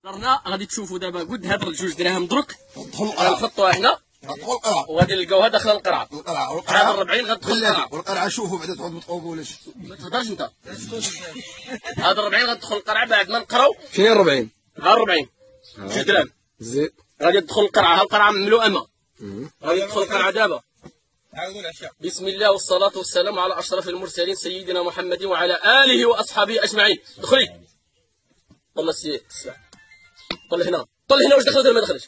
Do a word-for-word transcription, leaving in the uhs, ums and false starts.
درنا غادي تشوفوا دابا قد هاد الجوج دراهم درك ندخل القرعه غنحطوها هنا ندخل القرعه وغادي نلقاوها داخل القرعه. القرعه هاد الربعين غتدخل القرعه والقرعه شوفوا بعدا تعود ما تقولوش ما تهضرش انت. هاد الربعين غتدخل القرعه بعد ما نقراو. شنو هي الربعين؟ ها الربعين جوج دراهم زيد غادي تدخل القرعه. ها القرعه مملوءه ماء غادي تدخل القرعه دابا. بسم الله والصلاة والسلام على أشرف المرسلين سيدنا محمد وعلى آله وأصحابه أجمعين. دخلي طلع السي طلع هنا طلع هنا واش دخلت ولا ما دخلتش؟